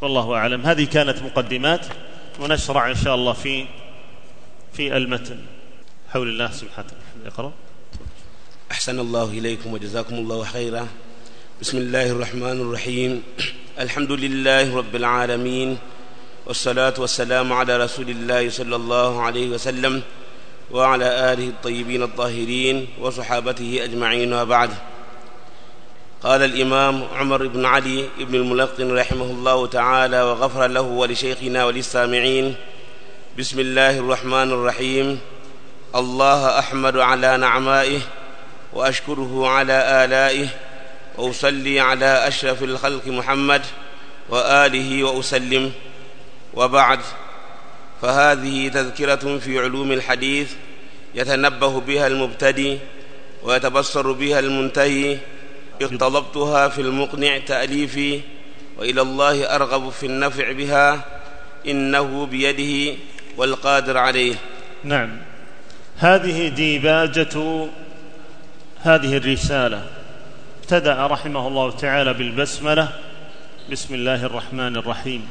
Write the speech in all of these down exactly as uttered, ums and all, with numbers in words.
والله أعلم. هذه كانت مقدمات، ونشرع إن شاء الله في في المتن. حول الله سبحانه وتعالى. اقرأ. أحسن الله إليكم وجزاكم الله خيرا. بسم الله الرحمن الرحيم. الحمد لله رب العالمين، والصلاة والسلام على رسول الله صلى الله عليه وسلم وعلى آله الطيبين الطاهرين وصحابته أجمعين، وبعد. قال الإمام عمر بن علي بن الملقن رحمه الله تعالى وغفر له ولشيخنا وللسامعين: بسم الله الرحمن الرحيم. الله أحمد على نعمائه وأشكره على آلائه، وأصلي على أشرف الخلق محمد وآله وأسلم، وبعد. فهذه تذكرة في علوم الحديث يتنبه بها المبتدئ ويتبصر بها المنتهي. اقتضبتها في المقنع تأليفي، وإلى الله أرغب في النفع بها، إنه بيده والقادر عليه. نعم، هذه ديباجة هذه الرسالة. ابتدأ رحمه الله تعالى بالبسملة: بسم الله الرحمن الرحيم،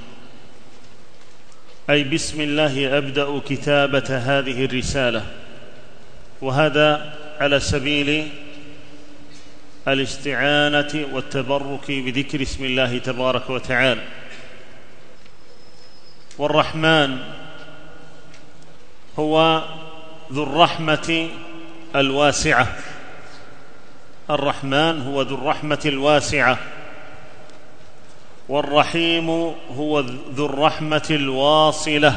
أي بسم الله أبدأ كتابة هذه الرسالة، وهذا على سبيل الاستعانة والتبرك بذكر اسم الله تبارك وتعالى. والرحمن هو ذو الرحمة الواسعة، الرحمن هو ذو الرحمة الواسعة، والرحيم هو ذو الرحمة الواصلة.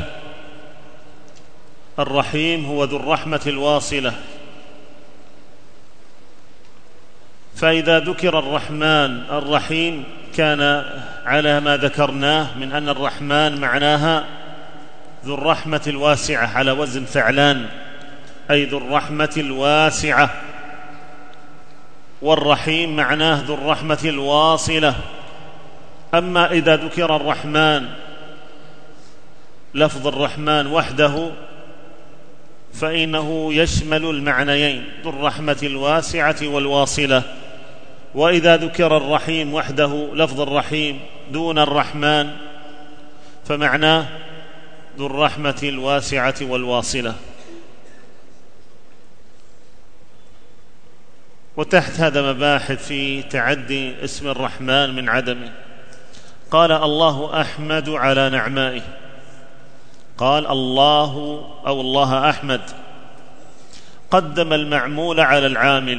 الرحيم هو ذو الرحمة الواصلة. فإذا ذكر الرحمن الرحيم كان على ما ذكرناه من أن الرحمن معناها ذو الرحمة الواسعة على وزن فعلان، أي ذو الرحمة الواسعة. والرحيم معناه ذو الرحمة الواصلة. أما إذا ذكر الرحمن لفظ الرحمن وحده فإنه يشمل المعنيين، ذو الرحمة الواسعة والواصلة. وإذا ذكر الرحيم وحده لفظ الرحيم دون الرحمن فمعناه ذو الرحمة الواسعة والواصلة. وتحت هذا مباحث في تعدي اسم الرحمن من عدمه. قال: الله أحمد على نعمائه. قال الله أو الله أحمد، قدم المعمول على العامل،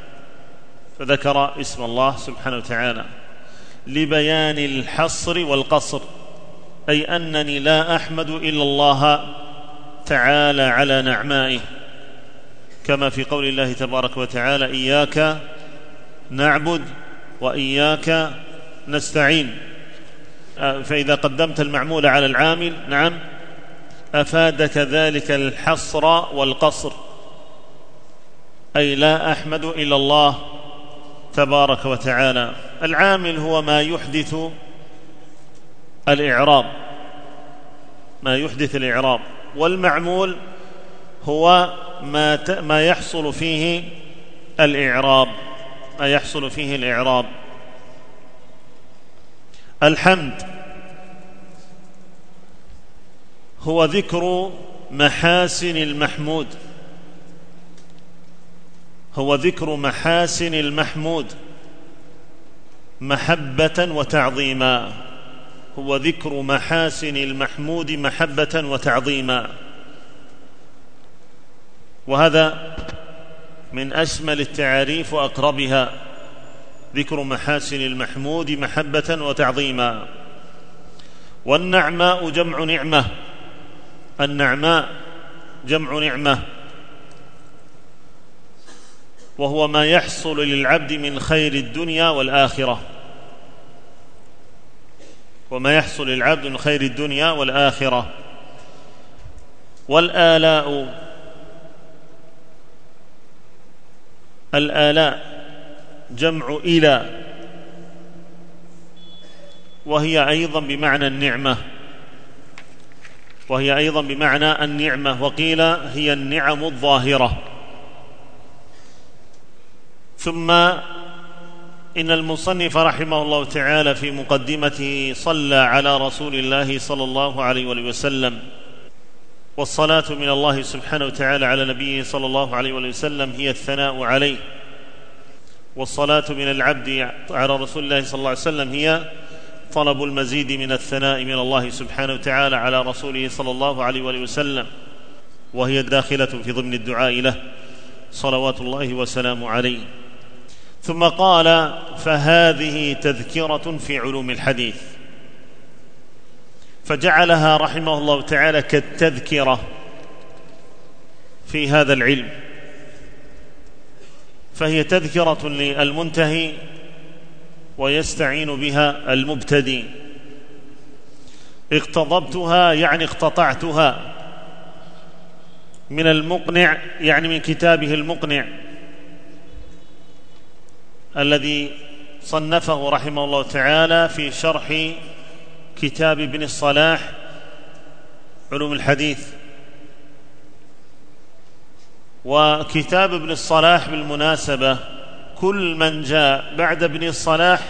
فذكر اسم الله سبحانه وتعالى لبيان الحصر والقصر، أي أنني لا أحمد إلا الله تعالى على نعمائه، كما في قول الله تبارك وتعالى: إياك نعبد وإياك نستعين. فإذا قدمت المعمول على العامل نعم أفادك ذلك الحصر والقصر، أي لا أحمد إلا الله تبارك وتعالى. العامل هو ما يحدث الإعراب، ما يحدث الإعراب، والمعمول هو ما ما يحصل فيه الإعراب، ما يحصل فيه الإعراب. الحمد هو ذكر محاسن المحمود، هو ذكر محاسن المحمود محبة وتعظيما، هو ذكر محاسن المحمود محبة وتعظيما. وهذا من أشمل التعاريف وأقربها، ذكر محاسن المحمود محبة وتعظيما. والنعماء جمع نعمة، النعماء جمع نعمة، وهو ما يحصل للعبد من خير الدنيا والآخرة، وما يحصل للعبد من خير الدنيا والآخرة. والآلاء، الآلاء جمع إلى، وهي أيضا بمعنى النعمة، وهي أيضا بمعنى النعمة، وقيل هي النعم الظاهرة. ثم إن المصنف رحمه الله تعالى في مقدمته صلى على رسول الله صلى الله عليه وسلم، والصلاة من الله سبحانه وتعالى على نبيه صلى الله عليه وسلم هي الثناء عليه، والصلاة من العبد على رسول الله صلى الله عليه وسلم هي طلب المزيد من الثناء من الله سبحانه وتعالى على رسوله صلى الله عليه وسلم، وهي داخلة في ضمن الدعاء له صلوات الله وسلامه عليه. ثم قال: فهذه تذكرة في علوم الحديث، فجعلها رحمه الله تعالى كالتذكرة في هذا العلم، فهي تذكرة للمنتهي ويستعين بها المبتدئ. اقتضبتها يعني اقتطعتها من المقنع، يعني من كتابه المقنع الذي صنفه رحمه الله تعالى في شرح كتاب ابن الصلاح علوم الحديث. وكتاب ابن الصلاح بالمناسبة كل من جاء بعد ابن الصلاح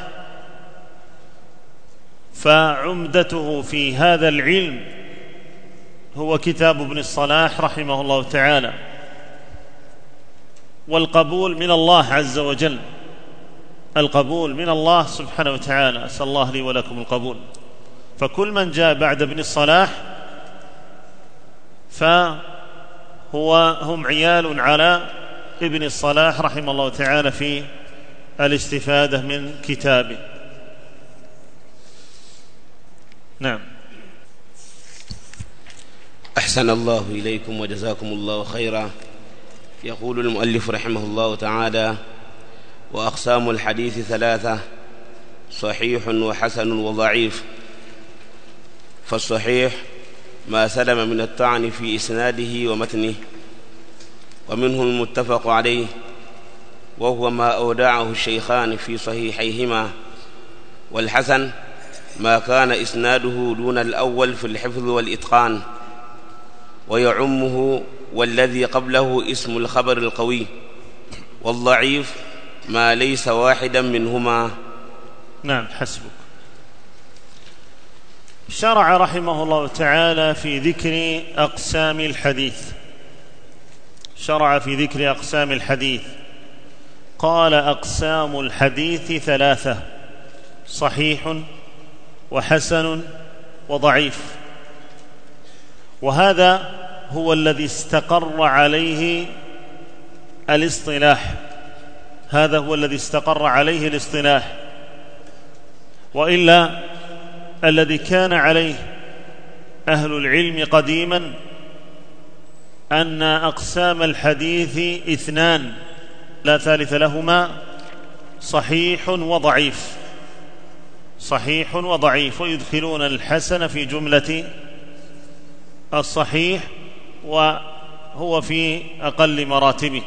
فعمدته في هذا العلم هو كتاب ابن الصلاح رحمه الله تعالى، والقبول من الله عز وجل، القبول من الله سبحانه وتعالى، أسأل الله لي ولكم القبول. فكل من جاء بعد ابن الصلاح فهو هم عيال على ابن الصلاح رحمه الله تعالى في الاستفادة من كتابه. نعم. أحسن الله إليكم وجزاكم الله خيرا. يقول المؤلف رحمه الله تعالى: وأقسام الحديث ثلاثة: صحيح وحسن وضعيف. فالصحيح ما سلم من الطعن في إسناده ومتنه، ومنه المتفق عليه، وهو ما أودعه الشيخان في صحيحيهما. والحسن ما كان إسناده دون الأول في الحفظ والإتقان، ويعمه والذي قبله اسم الخبر القوي. والضعيف ما ليس واحدا منهما. نعم، حسبك. شرع رحمه الله تعالى في ذكر أقسام الحديث، شرع في ذكر أقسام الحديث. قال: أقسام الحديث ثلاثة: صحيح وحسن وضعيف. وهذا هو الذي استقر عليه الاصطلاح، هذا هو الذي استقر عليه الاصطلاح. وإلا الذي كان عليه أهل العلم قديما أن أقسام الحديث اثنان لا ثالث لهما: صحيح وضعيف، صحيح وضعيف، ويدخلون الحسن في جملة الصحيح، وهو في أقل مراتبه.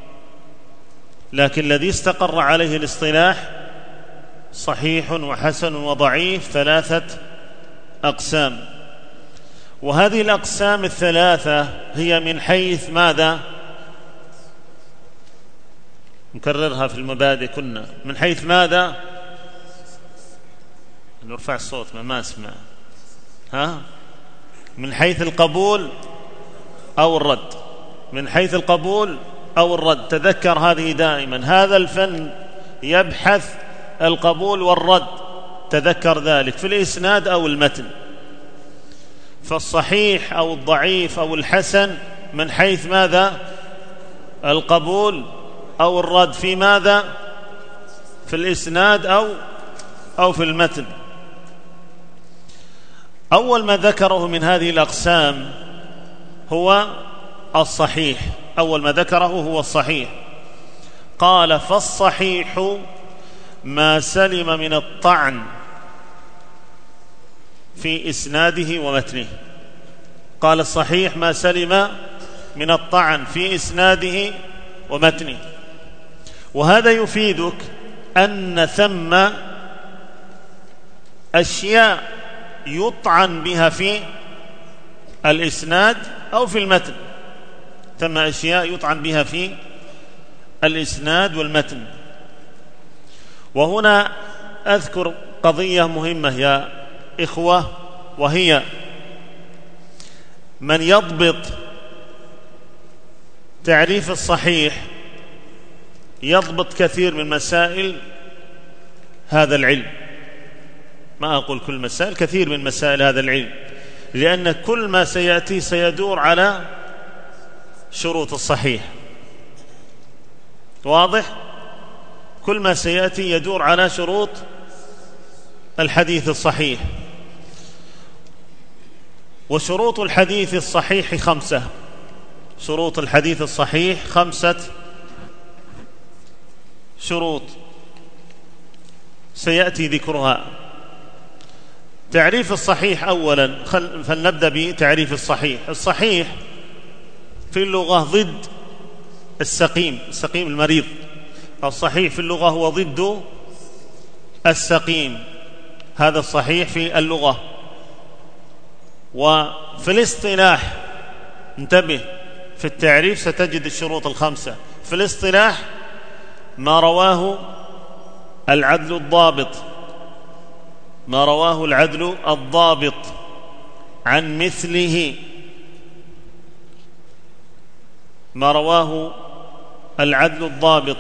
لكن الذي استقر عليه الاصطلاح صحيح وحسن وضعيف، ثلاثة أقسام. وهذه الأقسام الثلاثة هي من حيث ماذا؟ نكررها في المبادئ كنا. من حيث ماذا؟ نرفع الصوت، ما, ما اسمع. ها؟ من حيث القبول أو الرد، من حيث القبول أو الرد. تذكر هذه دائما، هذا الفن يبحث القبول والرد، تذكر ذلك في الإسناد أو المتن. فالصحيح أو الضعيف أو الحسن من حيث ماذا؟ القبول أو الرد. في ماذا؟ في الإسناد أو أو في المتن. أول ما ذكره من هذه الأقسام هو الصحيح، أول ما ذكره هو الصحيح. قال: فالصحيح ما سلم من الطعن في إسناده ومتنه. قال: الصحيح ما سلم من الطعن في إسناده ومتنه. وهذا يفيدك أن ثم أشياء يطعن بها في الإسناد أو في المتن، ثم أشياء يطعن بها في الإسناد والمتن. وهنا أذكر قضية مهمة يا إخوة، وهي من يضبط تعريف الصحيح يضبط كثير من مسائل هذا العلم. ما أقول كل مسائل، كثير من مسائل هذا العلم، لأن كل ما سيأتي سيدور على شروط الصحيح. واضح؟ كل ما سيأتي يدور على شروط الحديث الصحيح. وشروط الحديث الصحيح خمسة. شروط الحديث الصحيح خمسة شروط سيأتي ذكرها. تعريف الصحيح أولا، فلنبدأ بتعريف الصحيح. الصحيح في اللغة ضد السقيم، السقيم المريض. الصحيح في اللغة هو ضد السقيم، هذا الصحيح في اللغة. وفي الاصطلاح انتبه، في التعريف ستجد الشروط الخمسة. في الاصطلاح ما رواه العدل الضابط، ما رواه العدل الضابط عن مثله، ما رواه العدل الضابط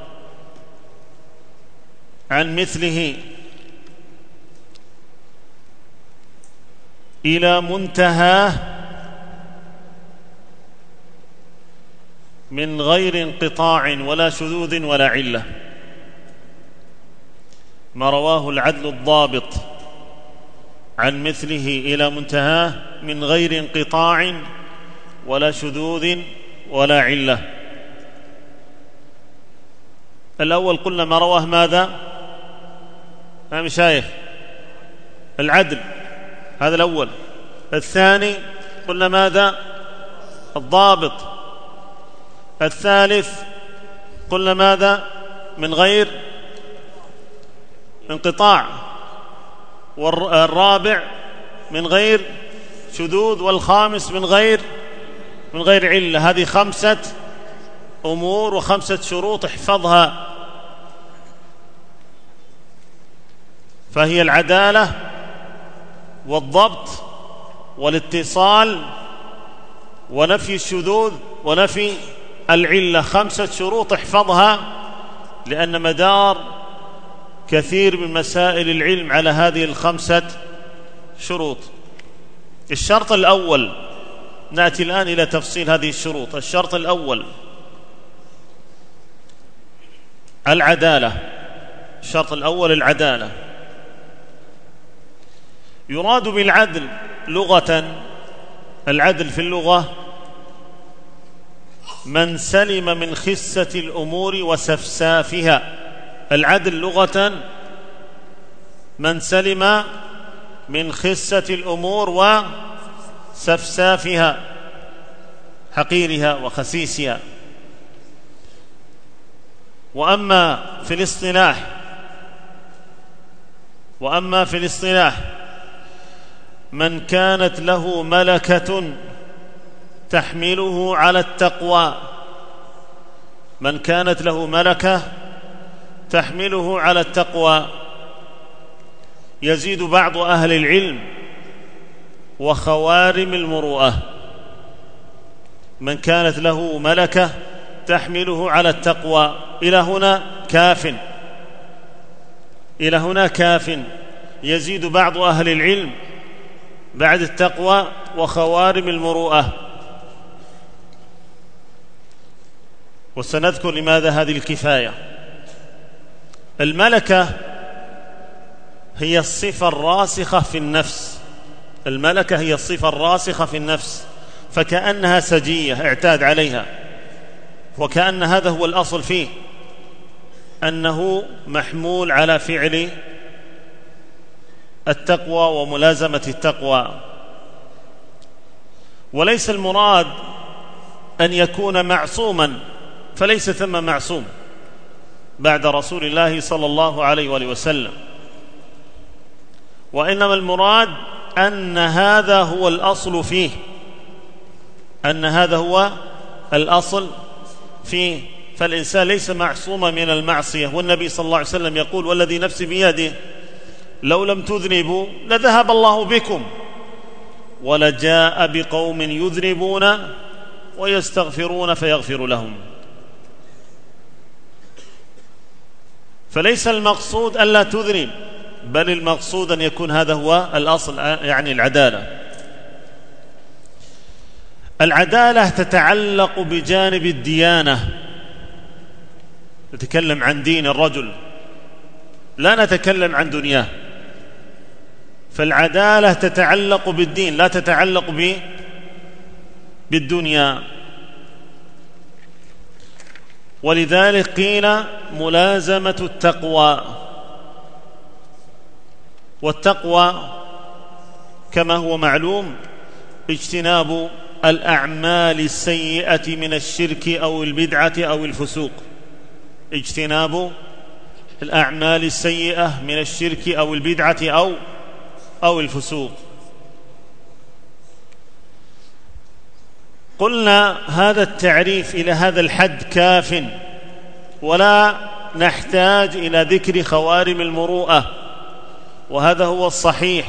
عن مثله إلى منتهاه من غير انقطاع ولا شذوذ ولا علة. ما رواه العدل الضابط عن مثله إلى منتهاه من غير انقطاع ولا شذوذ ولا علة. الأول قلنا ما رواه ماذا؟ يا مشايخ، العدل، هذا الأول. الثاني قلنا ماذا؟ الضابط. الثالث قلنا ماذا؟ من غير انقطاع. والرابع من غير شذوذ. والخامس من غير من غير علة. هذه خمسة أمور وخمسة شروط احفظها. فهي العدالة والضبط والاتصال ونفي الشذوذ ونفي العلة. خمسة شروط احفظها، لأن مدار كثير من مسائل العلم على هذه الخمسة شروط. الشرط الأول، نأتي الآن إلى تفصيل هذه الشروط. الشرط الأول العدالة. الشرط الأول العدالة. يراد بالعدل لغة، العدل في اللغة من سلم من خسة الأمور وسفسافها. العدل لغة من سلم من خسة الأمور وسفسافها، حقيرها وخسيسها. وأما في الاصطلاح وأما في الاصطلاح من كانت له ملكة تحمله على التقوى، من كانت له ملكة تحمله على التقوى. يزيد بعض أهل العلم وخوارم المروءة. من كانت له ملكة تحمله على التقوى. إلى هنا كاف، إلى هنا كاف. يزيد بعض أهل العلم بعد التقوى وخوارم المروءة. وسنذكر لماذا هذه الكفاية. الملكة هي الصفة الراسخة في النفس. الملكة هي الصفة الراسخة في النفس، فكأنها سجية اعتاد عليها، وكأن هذا هو الأصل فيه، أنه محمول على فعل التقوى وملازمة التقوى. وليس المراد أن يكون معصوما، فليس ثم معصوم بعد رسول الله صلى الله عليه وآله وسلم، وإنما المراد أن هذا هو الأصل فيه، أن هذا هو الأصل فيه. فالإنسان ليس معصوما من المعصية، والنبي صلى الله عليه وسلم يقول: والذي نفسي بيده لو لم تذنبوا لذهب الله بكم ولجاء بقوم يذنبون ويستغفرون فيغفر لهم. فليس المقصود ألا تذنب، بل المقصود أن يكون هذا هو الأصل، يعني العدالة. العدالة تتعلق بجانب الديانة، نتكلم عن دين الرجل لا نتكلم عن دنياه، فالعدالة تتعلق بالدين لا تتعلق بالدنيا. ولذلك قيل ملازمة التقوى، والتقوى كما هو معلوم اجتناب الأعمال السيئة من الشرك أو البدعة أو الفسوق، اجتناب الأعمال السيئة من الشرك أو البدعة أو أو الفسوق. قلنا هذا التعريف إلى هذا الحد كاف، ولا نحتاج إلى ذكر خوارم المروءة، وهذا هو الصحيح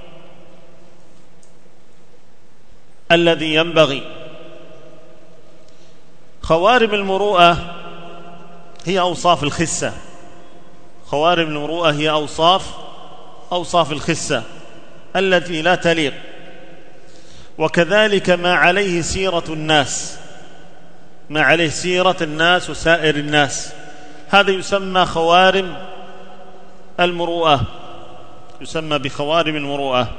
الذي ينبغي. خوارم المروءة هي أوصاف الخسة، خوارم المروءة هي أوصاف أوصاف الخسة التي لا تليق، وكذلك ما عليه سيرة الناس، ما عليه سيرة الناس وسائر الناس، هذا يسمى خوارم المروءة، يسمى بخوارم المروءة.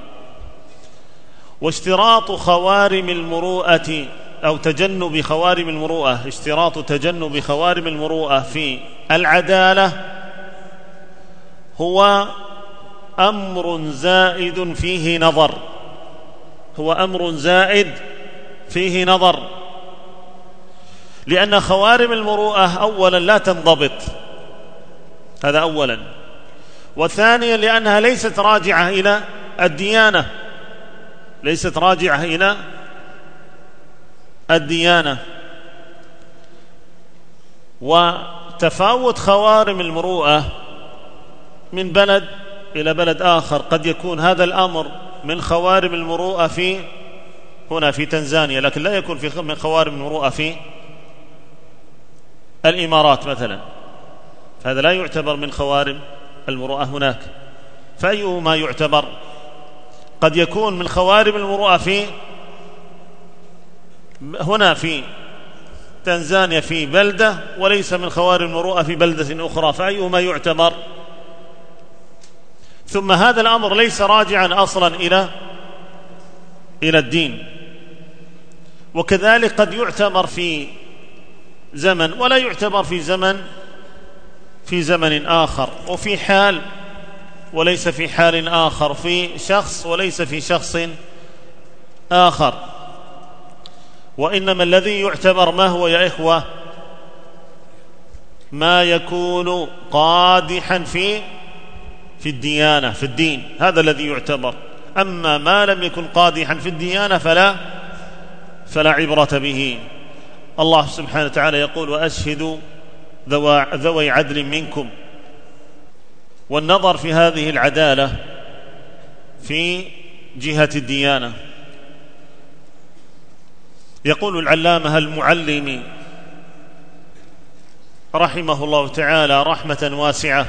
واشتراط خوارم المروءة أو تجنب خوارم المروءة، اشتراط تجنب خوارم المروءة في العدالة هو أمر زائد فيه نظر، هو أمر زائد فيه نظر، لأن خوارم المروءة أولا لا تنضبط، هذا أولا، وثانيا لأنها ليست راجعة إلى الديانة، ليست راجعة إلى الديانة. وتفاوت خوارم المروءة من بلد إلى بلد آخر، قد يكون هذا الأمر من خوارم المروءة في هنا في تنزانيا، لكن لا يكون في من خوارم المروءة في الإمارات مثلا، هذا لا يعتبر من خوارم المروءة هناك. فأيهما يعتبر؟ قد يكون من خوارم المروءة في هنا في تنزانيا في بلدة، وليس من خوارم المروءة في بلدة أخرى، فأيهما يعتبر؟ ثم هذا الأمر ليس راجعا أصلا إلى إلى الدين. وكذلك قد يعتبر في زمن ولا يعتبر في زمن في زمن آخر، وفي حال وليس في حال آخر، في شخص وليس في شخص آخر. وإنما الذي يعتبر ما هو يا إخوة؟ ما يكون قادحا في في الديانة، في الدين، هذا الذي يعتبر. أما ما لم يكن قادحا في الديانة فلا فلا عبرة به. الله سبحانه وتعالى يقول: وأشهدوا ذوي عدل منكم. والنظر في هذه العدالة في جهة الديانة. يقول العلامة المعلمي رحمه الله تعالى رحمة واسعة،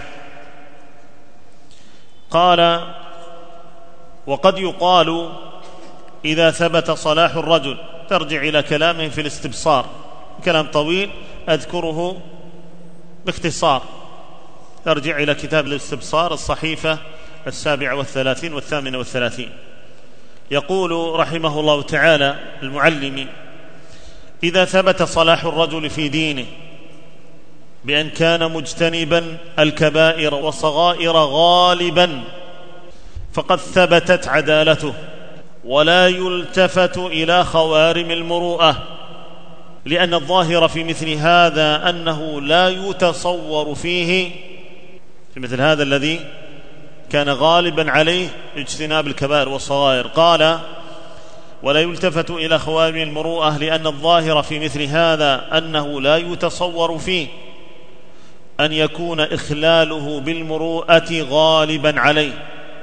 قال: وقد يقال إذا ثبت صلاح الرجل، ترجع إلى كلامه في الاستبصار، كلام طويل أذكره باختصار، ترجع إلى كتاب الاستبصار الصحيفة السابعة والثلاثين والثامنة والثلاثين. يقول رحمه الله تعالى المعلم: إذا ثبت صلاح الرجل في دينه بأن كان مجتنبا الكبائر والصغائر غالبا فقد ثبتت عدالته، ولا يلتفت إلى خوارم المروءة، لأن الظاهر في مثل هذا أنه لا يتصور فيه، في مثل هذا الذي كان غالبا عليه اجتناب الكبائر والصغائر، قال: ولا يلتفت إلى خوارم المروءة، لأن الظاهر في مثل هذا أنه لا يتصور فيه أن يكون إخلاله بالمروءة غالبا عليه.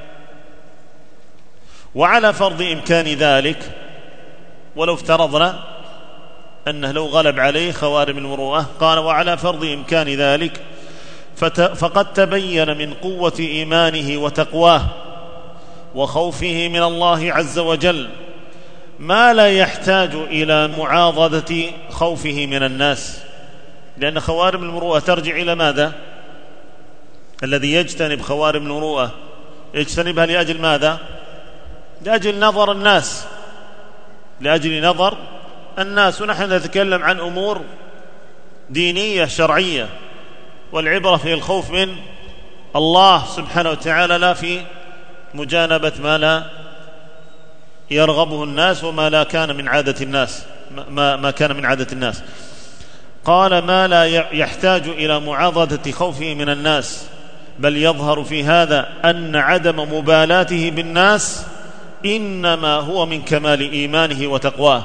وعلى فرض إمكان ذلك، ولو افترضنا أنه لو غلب عليه خوارم المروءة، قال وعلى فرض إمكان ذلك فقد تبين من قوة إيمانه وتقواه وخوفه من الله عز وجل ما لا يحتاج إلى معاضدة خوفه من الناس، لأن خوارم المروءة ترجع إلى ماذا؟ الذي يجتنب خوارم المروءة يجتنبها لأجل ماذا؟ لأجل نظر الناس، لأجل نظر الناس. ونحن نتكلم عن أمور دينية شرعية، والعبرة في الخوف من الله سبحانه وتعالى، لا في مجانبة ما لا يرغبه الناس وما لا كان من عادة الناس ما, ما كان من عادة الناس. قال ما لا يحتاج إلى معاضدة خوفه من الناس، بل يظهر في هذا أن عدم مبالاته بالناس إنما هو من كمال إيمانه وتقواه.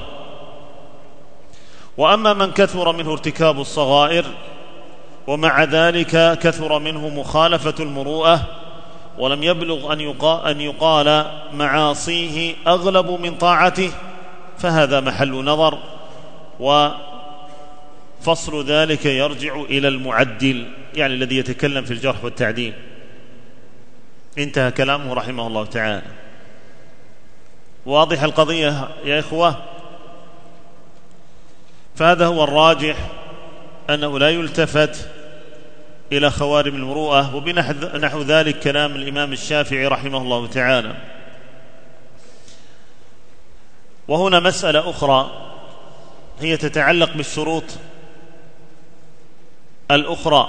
وأما من كثر منه ارتكاب الصغائر ومع ذلك كثر منه مخالفة المروءة ولم يبلغ أن يقال معاصيه أغلب من طاعته، فهذا محل نظر، وفصل ذلك يرجع إلى المعدل، يعني الذي يتكلم في الجرح والتعديل. انتهى كلامه رحمه الله تعالى. واضح القضية يا إخوة؟ فهذا هو الراجح، أنه لا يلتفت إلى خوارم المروءة، وبنحو ذلك كلام الإمام الشافعي رحمه الله تعالى. وهنا مسألة أخرى هي تتعلق بالشروط الأخرى.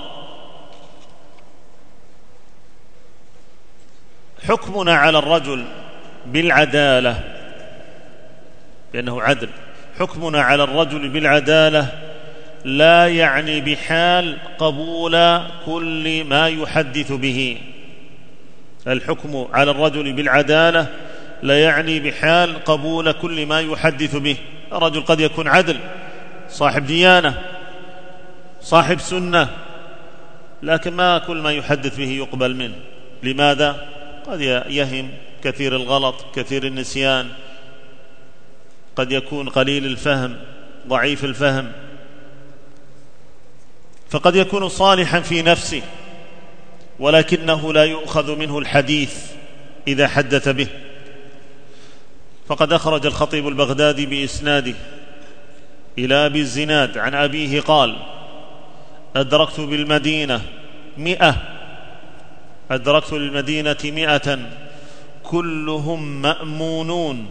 حكمنا على الرجل بالعدالة، لأنه عدل، حكمنا على الرجل بالعدالة لا يعني بحال قبول كل ما يحدث به. الحكم على الرجل بالعدالة لا يعني بحال قبول كل ما يحدث به. الرجل قد يكون عدل، صاحب ديانة، صاحب سنة، لكن ما كل ما يحدث به يقبل منه. لماذا؟ قد يهم، كثير الغلط، كثير النسيان، قد يكون قليل الفهم، ضعيف الفهم، فقد يكون صالحا في نفسه ولكنه لا يؤخذ منه الحديث إذا حدث به. فقد أخرج الخطيب البغدادي بإسناده إلى أبي الزناد عن أبيه قال: أدركت بالمدينة مئة أدركت للمدينة مئة كلهم مأمونون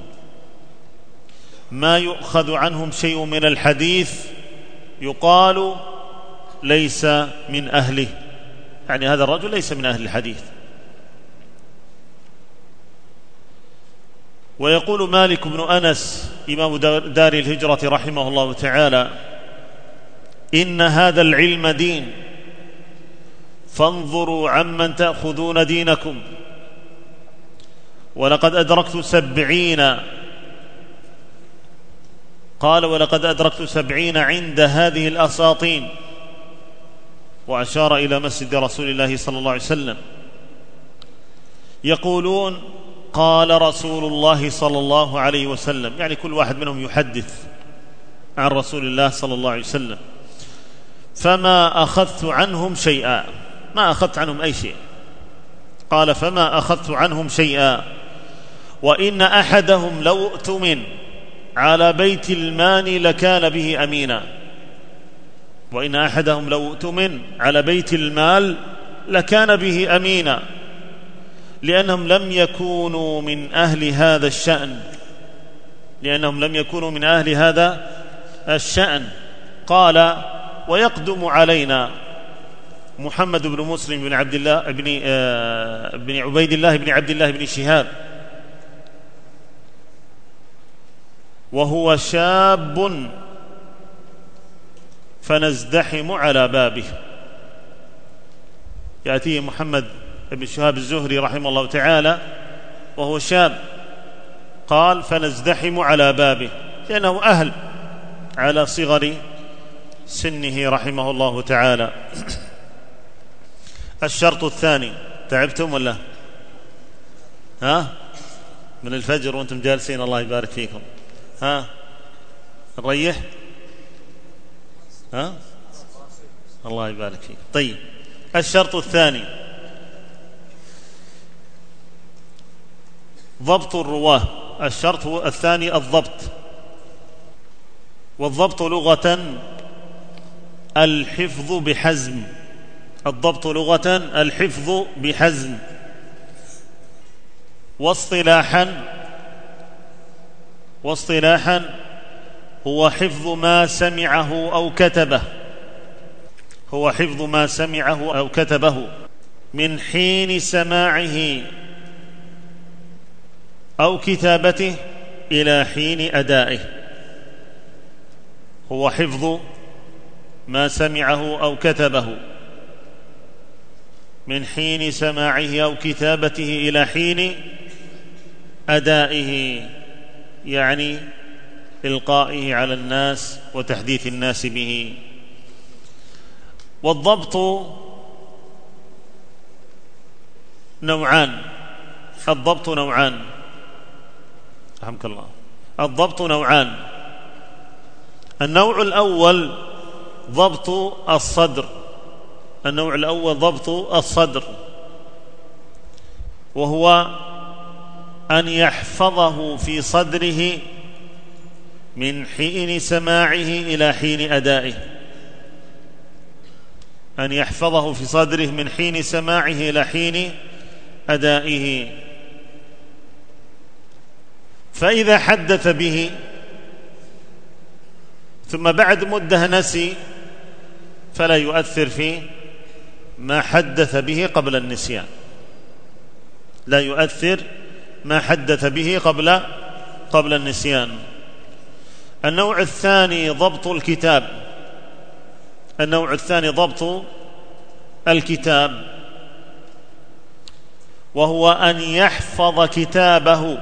ما يؤخذ عنهم شيء من الحديث يقال ليس من أهله، يعني هذا الرجل ليس من أهل الحديث. ويقول مالك بن أنس إمام دار الهجرة رحمه الله تعالى: إن هذا العلم دين، فانظروا عمن تأخذون دينكم. ولقد أدركت سبعين قال ولقد أدركت سبعين عند هذه الأساطين، وأشار إلى مسجد رسول الله صلى الله عليه وسلم، يقولون قال رسول الله صلى الله عليه وسلم، يعني كل واحد منهم يحدث عن رسول الله صلى الله عليه وسلم. فما أخذت عنهم شيئا، ما أخذت عنهم أي شيء. قال: فما أخذت عنهم شيئا، وإن أحدهم لو اؤتمن على بيت المال لكان به أمينا. وإن أحدهم لو اؤتمن على بيت المال لكان به أمينا، لأنهم لم يكونوا من أهل هذا الشأن لأنهم لم يكونوا من أهل هذا الشأن. قال: ويقدم علينا محمد بن مسلم بن عبد الله بن, آه بن عبيد الله بن عبد الله بن شهاب، وهو شاب، فنزدحم على بابه. يأتيه محمد بن شهاب الزهري رحمه الله تعالى وهو شاب، قال فنزدحم على بابه، لأنه أهل على صغر سنه رحمه الله تعالى. الشرط الثاني، تعبتم ولا ها؟ من الفجر وانتم جالسين، الله يبارك فيكم. ها نريح؟ ها الله يبارك فيكم. طيب، الشرط الثاني ضبط الرواه. الشرط الثاني الضبط، والضبط لغة الحفظ بحزم. الضبط لغة الحفظ بحزم، واصطلاحا واصطلاحا هو حفظ ما سمعه أو كتبه هو حفظ ما سمعه أو كتبه من حين سماعه أو كتابته إلى حين أدائه. هو حفظ ما سمعه أو كتبه من حين سماعه أو كتابته إلى حين أدائه، يعني إلقائه على الناس وتحديث الناس به. والضبط نوعان الضبط نوعان رحمك الله الضبط نوعان النوع الأول ضبط الصدر النوع الأول ضبط الصدر وهو أن يحفظه في صدره من حين سماعه إلى حين أدائه أن يحفظه في صدره من حين سماعه إلى حين أدائه. فإذا حدث به ثم بعد مدة نسي فلا يؤثر في ما حدث به قبل النسيان لا يؤثر ما حدث به قبل قبل النسيان. النوع الثاني ضبط الكتاب النوع الثاني ضبط الكتاب وهو أن يحفظ كتابه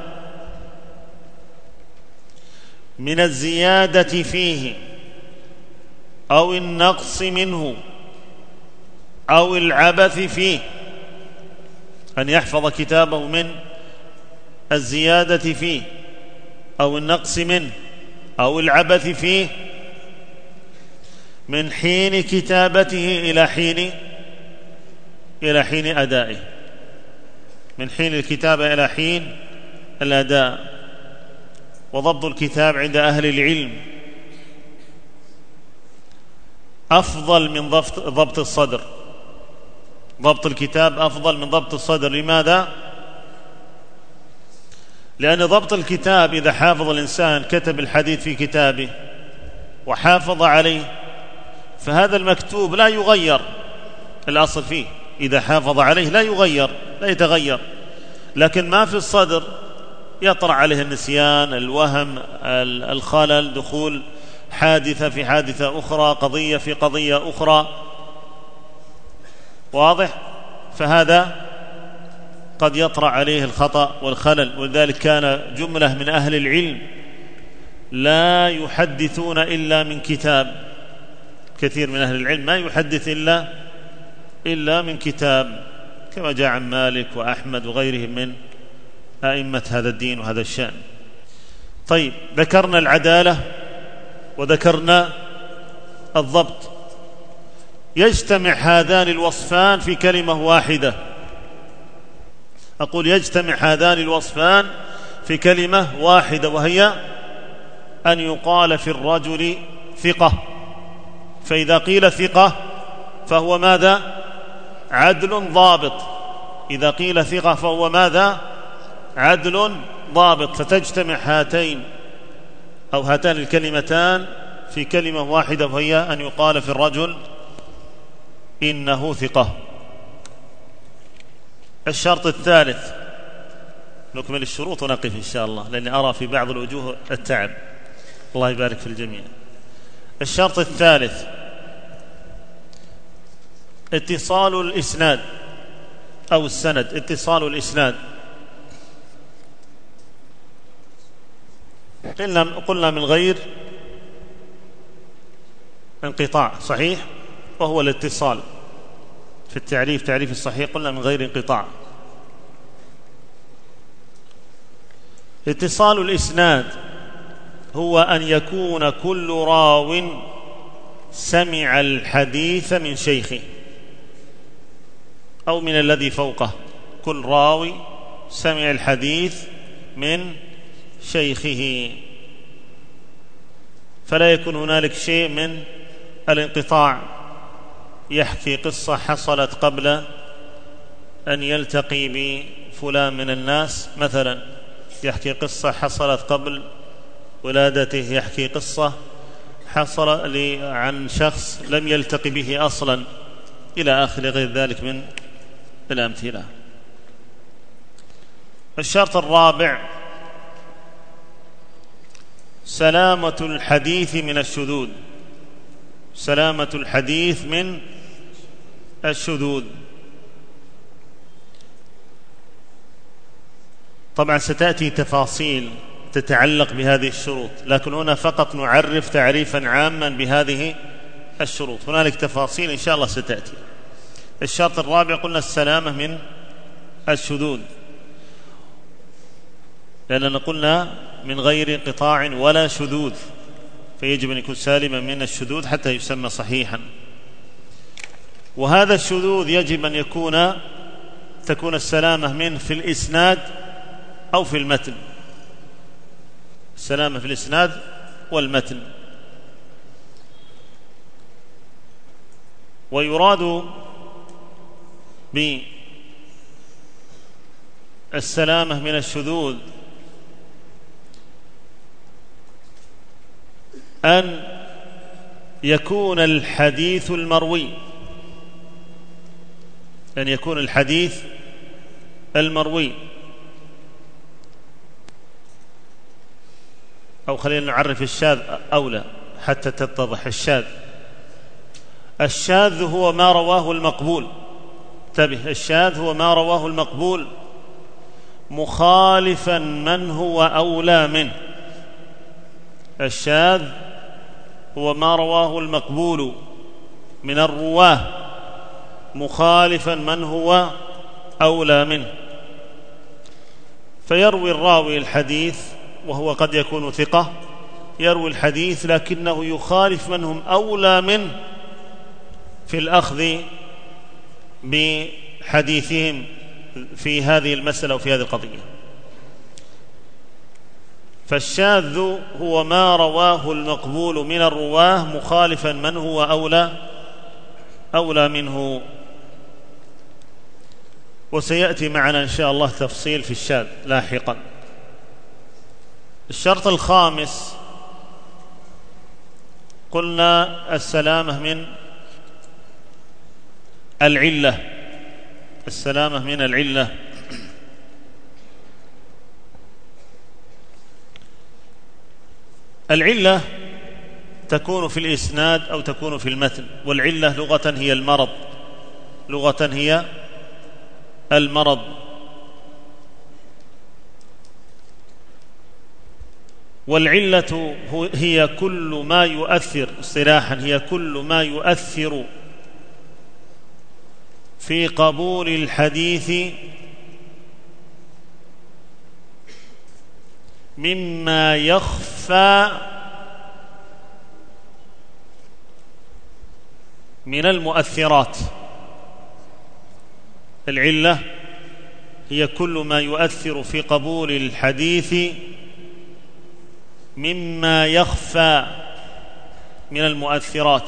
من الزيادة فيه أو النقص منه أو العبث فيه أن يحفظ كتابه من الزيادة فيه أو النقص منه أو العبث فيه من حين كتابته إلى حين إلى حين أدائه من حين الكتابة إلى حين الأداء. وضبط الكتاب عند أهل العلم أفضل من ضبط, ضبط الصدر ضبط الكتاب أفضل من ضبط الصدر. لماذا؟ لأن ضبط الكتاب إذا حافظ الإنسان كتب الحديث في كتابه وحافظ عليه فهذا المكتوب لا يغير الأصل فيه إذا حافظ عليه لا يغير لا يتغير. لكن ما في الصدر يطرأ عليه النسيان الوهم الخلل دخول حادثة في حادثة أخرى قضية في قضية أخرى واضح. فهذا قد يطرأ عليه الخطأ والخلل. ولذلك كان جملة من أهل العلم لا يحدثون إلا من كتاب كثير من أهل العلم ما يحدث إلا إلا من كتاب كما جاء عن مالك وأحمد وغيرهم من أئمة هذا الدين وهذا الشأن. طيب، ذكرنا العدالة وذكرنا الضبط. يجتمع هذان الوصفان في كلمة واحدة. أقول يجتمع هذان الوصفان في كلمة واحدة وهي أن يقال في الرجل ثقة. فإذا قيل ثقة فهو ماذا؟ عدل ضابط. إذا قيل ثقة فهو ماذا؟ عدل ضابط. فتجتمع هاتين أو هاتان الكلمتان في كلمة واحدة وهي أن يقال في الرجل إنه ثقة. الشرط الثالث، نكمل الشروط ونقف إن شاء الله لأني أرى في بعض الوجوه التعب، الله يبارك في الجميع. الشرط الثالث اتصال الإسناد أو السند. اتصال الإسناد قلنا قلنا من غير انقطاع، صحيح، وهو الاتصال في التعريف، تعريف الصحيح قلنا من غير انقطاع. اتصال الإسناد هو أن يكون كل راو سمع الحديث من شيخه أو من الذي فوقه، كل راوي سمع الحديث من شيخه، فلا يكون هنالك شيء من الانقطاع، يحكي قصة حصلت قبل أن يلتقي بفلان من الناس مثلا، يحكي قصة حصلت قبل ولادته، يحكي قصة حصل عن شخص لم يلتقي به أصلا، إلى آخر غير ذلك من الأمثلة. الشرط الرابع سلامة الحديث من الشذوذ، سلامة الحديث من الشذوذ. طبعا ستأتي تفاصيل تتعلق بهذه الشروط، لكن هنا فقط نعرف تعريفا عاما بهذه الشروط، هنالك تفاصيل إن شاء الله ستأتي. الشرط الرابع قلنا السلامة من الشذوذ، لأننا قلنا من غير انقطاع ولا شذوذ، فيجب أن يكون سالما من الشذوذ حتى يسمى صحيحا. وهذا الشذوذ يجب أن يكون تكون السلامة منه في الإسناد أو في المتن، السلامة في الإسناد والمتن. ويراد بالسلامة من الشذوذ أن يكون الحديث المروي، أن يكون الحديث المروي، أو خلينا نعرف الشاذ أولى حتى تتضح الشاذ. الشاذ هو ما رواه المقبول، انتبه، الشاذ هو ما رواه المقبول مخالفا من هو أولى منه. الشاذ هو ما رواه المقبول من الرواه مخالفا من هو أولى منه، فيروي الراوي الحديث وهو قد يكون ثقة، يروي الحديث لكنه يخالف من هم أولى منه في الأخذ بحديثهم في هذه المسألة وفي هذه القضية. فالشاذ هو ما رواه المقبول من الرواه مخالفا من هو أولى أولى منه، وسيأتي معنا إن شاء الله تفصيل في الشاذ لاحقا. الشرط الخامس قلنا السلامة من العلة، السلامة من العلة. العلة تكون في الإسناد أو تكون في المتن، والعلة لغة هي المرض، لغة هي المرض. والعلة هي كل ما يؤثر، اصطلاحا هي كل ما يؤثر في قبول الحديث مما يخفى من المؤثرات. العلة هي كل ما يؤثر في قبول الحديث مما يخفى من المؤثرات،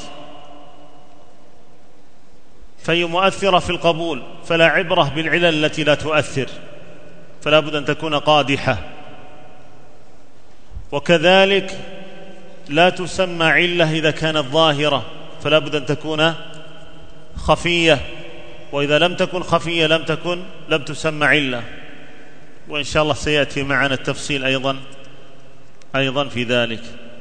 فهي مؤثرة في القبول، فلا عبرة بالعلل التي لا تؤثر، فلا بد أن تكون قادحة. وكذلك لا تسمى علة إذا كانت ظاهرة، فلا بد أن تكون خفية، وإذا لم تكن خفية لم تكن لم تسمى علة. وإن شاء الله سيأتي معنا التفصيل أيضا أيضا في ذلك.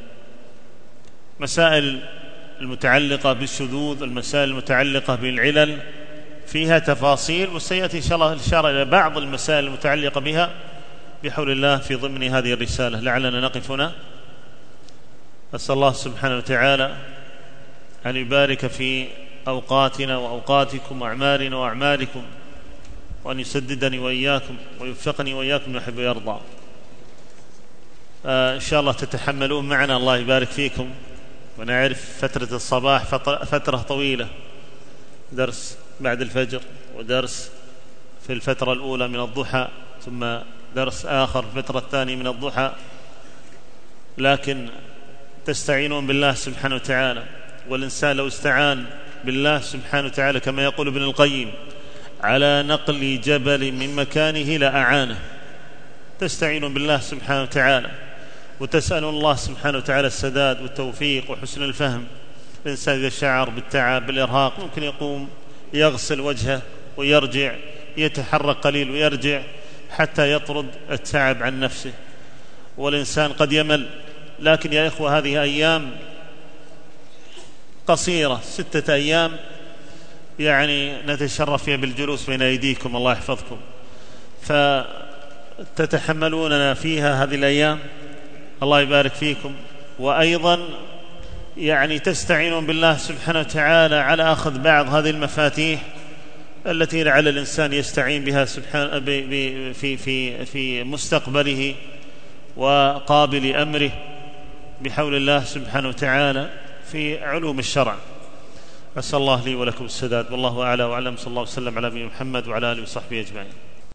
مسائل المتعلقة بالشذوذ، المسائل المتعلقة بالعلل فيها تفاصيل، وسيأتي إن شاء الله الإشارة إلى بعض المسائل المتعلقة بها بحول الله في ضمن هذه الرسالة، لعلنا نقف هنا. أسأل الله سبحانه وتعالى أن يبارك في أوقاتنا وأوقاتكم وأعمالنا وأعمالكم، وأن يسددني وإياكم ويوفقني وإياكم يحب ويرضى. آه إن شاء الله تتحملون معنا، الله يبارك فيكم. ونعرف فترة الصباح فترة طويلة، درس بعد الفجر ودرس في الفترة الأولى من الضحى، ثم درس آخر في الفترة الثانية من الضحى، لكن تستعينون بالله سبحانه وتعالى. والإنسان لو استعان بالله سبحانه وتعالى كما يقول ابن القيم على نقل جبل من مكانه لأعانه. تستعينون بالله سبحانه وتعالى وتسألون الله سبحانه وتعالى السداد والتوفيق وحسن الفهم. الإنسان إذا شعر بالتعب بالإرهاق ممكن يقوم يغسل وجهه ويرجع، يتحرك قليل ويرجع حتى يطرد التعب عن نفسه. والإنسان قد يمل، لكن يا إخوة هذه أيام قصيرة، ستة أيام يعني نتشرف فيها بالجلوس بين أيديكم، الله يحفظكم، فتتحملوننا فيها هذه الأيام، الله يبارك فيكم. وأيضا يعني تستعينون بالله سبحانه وتعالى على أخذ بعض هذه المفاتيح التي لعل الإنسان يستعين بها سبحانه في في في مستقبله وقابل أمره بحول الله سبحانه وتعالى في علوم الشرع. أسأل الله لي ولكم السداد، والله أعلى وأعلم. صلى الله وسلم على نبينا محمد وعلى آله وصحبه أجمعين.